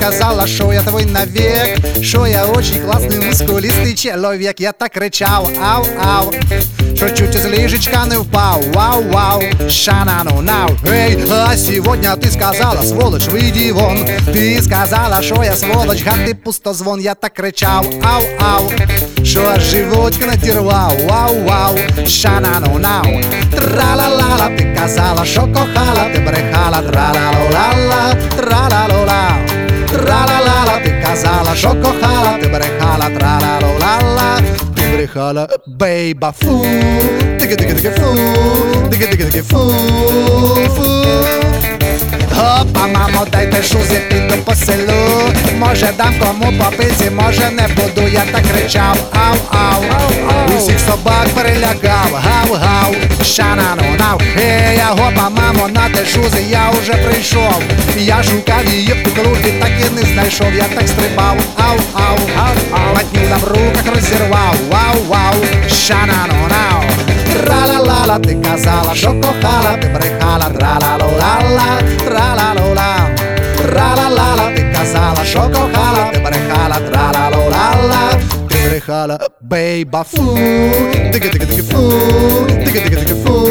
сказала, що я твой навек, що я очень класний мускулистий чоловік. Я так кричав, ау-ау, що чуть із ліжечка не впав. Вау-вау, ша-на-ну-нау. Эй, а сегодня ты сказала, сволочь, выйди вон. Ты сказала, що я сволоч, гад ти пустозвон. Я так кричав, ау-ау, що аж животик надірвав. Вау-вау, ша-на-ну-нау. Тра-ла-ла-ла, ти казала, що кохала, ти брехала. Тра-ла-ла-ла, тра-ла-ла-ла. Тра-ла-ла-ла, ти казала, що кохала, ти брехала. Тра-ла-ла-ла, ти брехала, бейба, фу. Тики-тики-тики, фу. Тики-тики-тики, фу, фу. Опа, мамо, дайте шузи, піду по селу. Може дам кому попиці, може не буду. Я так кричав, ау-ау, усіх собак перелякав, гав-гав, ша-на-ну-нау. Ей, гопа, мамо, на те шузи, я уже прийшов. Я шукав її в клубі, так і не знайшов. Я так стрибав, ау-ау, матню там в руках розірвав. Вау-вау, ша-на-ну-нау. Тра-ла-ла-ла, ти казала, що кохала, ти брехала. Тра-ла-ла-ла, тра-ла-ла-ла. Тра-ла-ла-ла, ти казала, що кохала, ти брехала. Тра-ла-ла-ла, ти брехала, бейба, фу. Тики-тики-тики, фу. Тики-тики-тики, фу.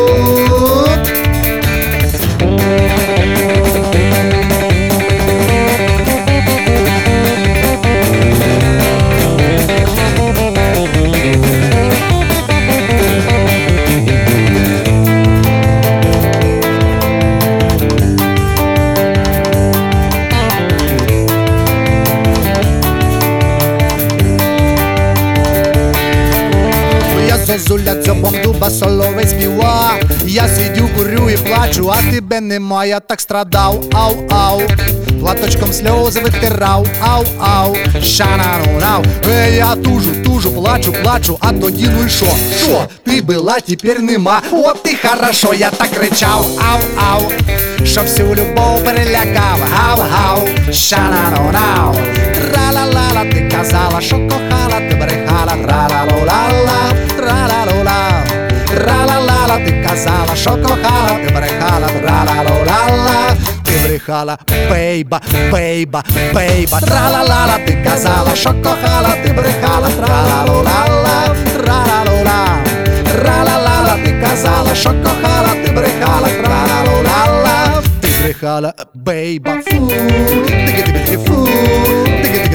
Зозуля дзьобом дуба соловей співа. Я сидю, курю і плачу, а тебе нема. Я так страдав, ау-ау, платочком сльози витирав, ау-ау, ша-на-ну-нау. Ей, я тужу, плачу, а тоді ну і шо? Шо? Ти була, тепер нема. От ти хорошо, я так кричав, ау-ау, що всю любов перелякав, гав-гав, ша-на-ну-нау. Тра-ла-ла-ла, ти казала, що кохала, ти брехала. Тра-ла-ла-ла-ла, тра-ла-ла-ла. Тра-ла-ла-ла, ти казала, що кохала, ти брехала. Тра-ла-ла-ла, ти брехала, бейба, бейба, бейба. Тра-ла-ла-ла, ти казала, що кохала, ти брехала. Тра-ла-ла-ла, тра-ла-ла-ла. Тра-ла-ла-ла, ти казала, що кохала, ти брехала. Тра-ла-ла-ла, ти брехала, бейба, фу. Тики-тики-тики, фу. Тики-тики.